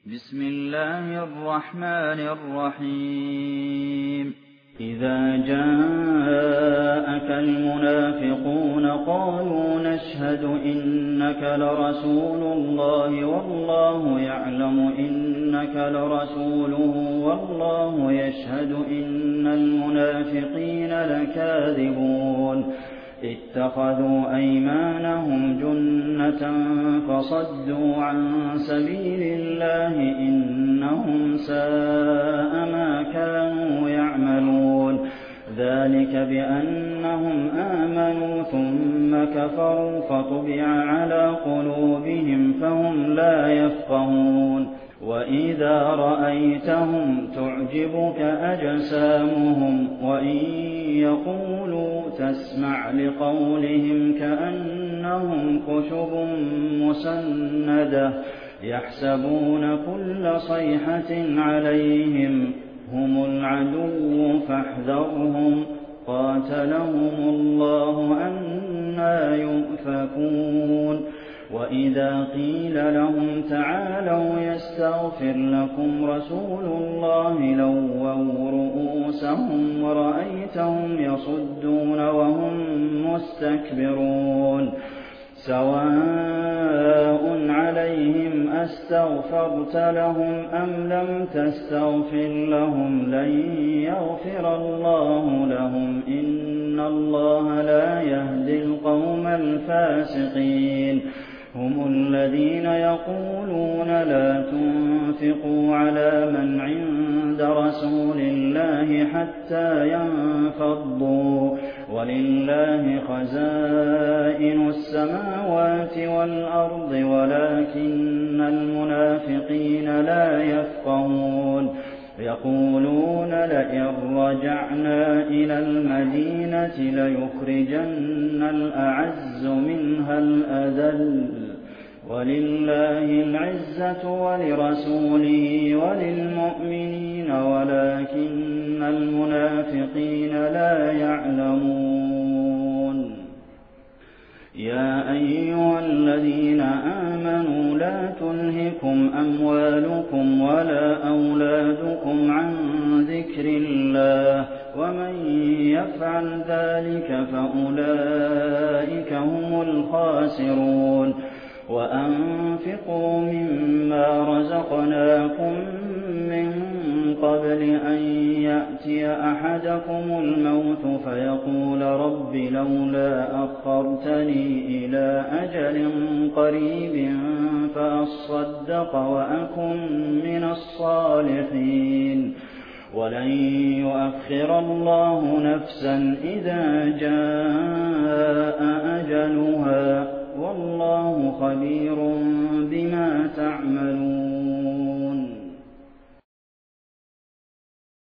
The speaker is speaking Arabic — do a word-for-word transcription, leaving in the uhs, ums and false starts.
بسم الله الرحمن الرحيم إذا جاءك المنافقون قالوا نشهد إنك لرسول الله والله يعلم إنك لرسوله والله يشهد إن المنافقين لكاذبون اتخذوا أيمانهم جنة فصدوا عن سبيل الله إنهم ساء ما كانوا يعملون ذلك بأنهم آمنوا ثم كفروا فطبع على قلوبهم فهم لا يفقهون وإذا رأيتهم تعجبك أجسامهم وإن يقولوا تسمع لقولهم كأنهم خشب مسندة يحسبون كل صيحة عليهم هم العدو فاحذرهم قاتلهم الله أنى يؤفكون وإذا قيل لهم تعالوا يستغفر لكم رسول الله لووا رؤوسهم ورأيتهم يصدون وهم مستكبرون سواء عليهم أستغفرت لهم أم لم تستغفر لهم لن يغفر الله لهم إن الله لا يهدي القوم الفاسقين هم الذين يقولون لا تنفقوا على من عند رسول الله حتى ينفضوا ولله خزائن السماوات والأرض ولكن المنافقين لا يفقهون يقولون لئن رجعنا إلى المدينة ليخرجن الأعز منها الأذل ولله العزة ولرسوله وللمؤمنين ولكن المنافقين لا يعلمون يا أيها الذين آمنوا لا تلهكم أموالكم ولا أولادكم عن ذكر الله ومن يفعل ذلك فأولئك هم الخاسرون وأنفقوا مما رزقناكم من قبل أن يأتي أحدكم الموت فيقول رب لولا أخرتني إلى أجل قريب فأصدق وأكن من الصالحين ولن يؤخر الله نفسا إذا جاء أجلها والله خبير بما تعملون